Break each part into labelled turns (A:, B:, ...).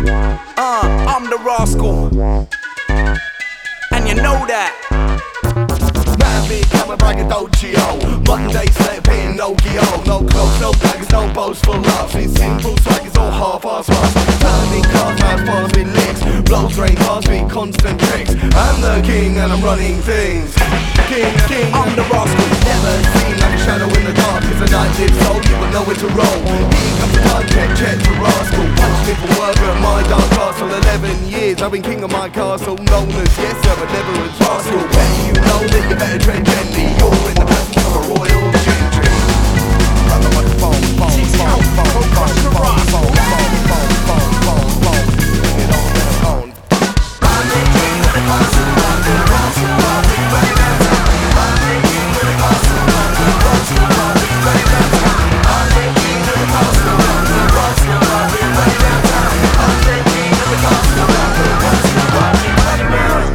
A: I'm the rascal, and you know that.
B: Man, big camera braggadocio, modern day slap in Nokia. No clothes, no daggers, no boastful laughs. It's simple swag, it's all half-ass rush. Turning cars, man, fast with licks. Blows rain, cars with constant tricks. I'm the king and I'm running things. King,
A: I'm the rascal.
B: never seen like a shadow in the dark. It's a night lives so you will know where to roll. Here comes the time, check the rascal. Punch me for work at my dark castle. 11 years I've been king of my castle, known as yes sir, but never as rascal. When you know that you better tread gently, you're in the presence of a royal gentry. Run the microphone, phone, bring it on the phone. I'm the king of the castle, I'm the rascal, I'll be right back. I'm the king of the castle, I'm the rascal, I'll be right back. I'm the king of the castle, I'm the rascal, I'll be right back. I'm the king of the castle, I'm the rascal, I'll be right back.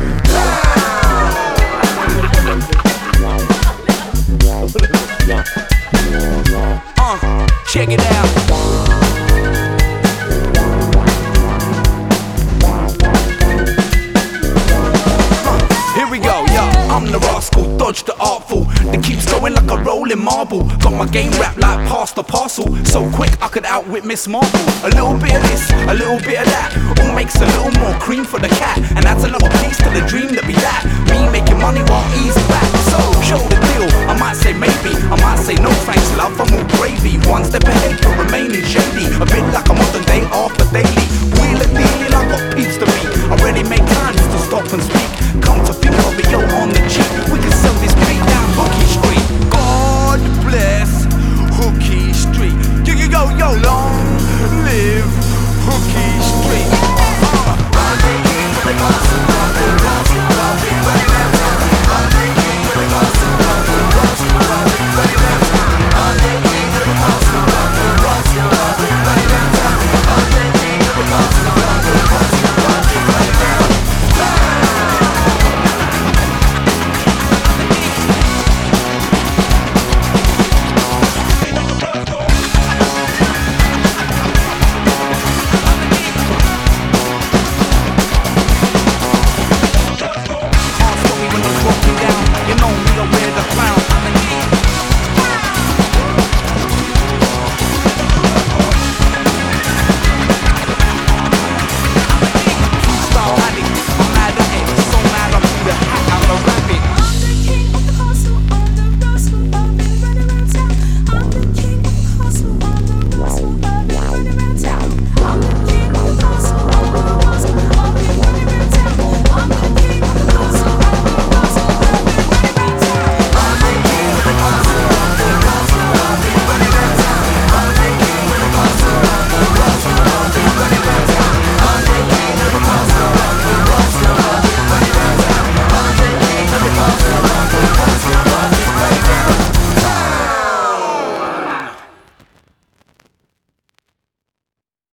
A: Check it out. Here we go, yeah, I'm the rascal, dodge the artful that keeps going like a rolling marble. Got my game wrapped like past the parcel, so quick I could outwit Miss Marple. A little bit of this, a little bit of that, all makes a little more cream for the cat, and adds another piece to the dream that be that. Me making money while easing back, so show the deal. I might say maybe, I might say no thanks love, I'm all gravy. One step ahead but remaining shady. A